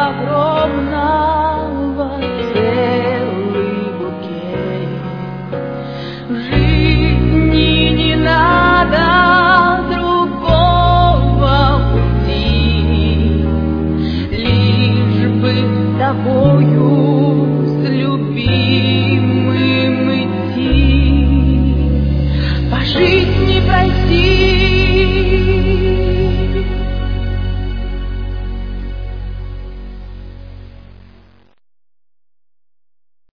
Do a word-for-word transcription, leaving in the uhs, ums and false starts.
огромного целый букет. В жизни не надо другого пути, лишь бы с тобою, с любимым идти, по жизни пройти.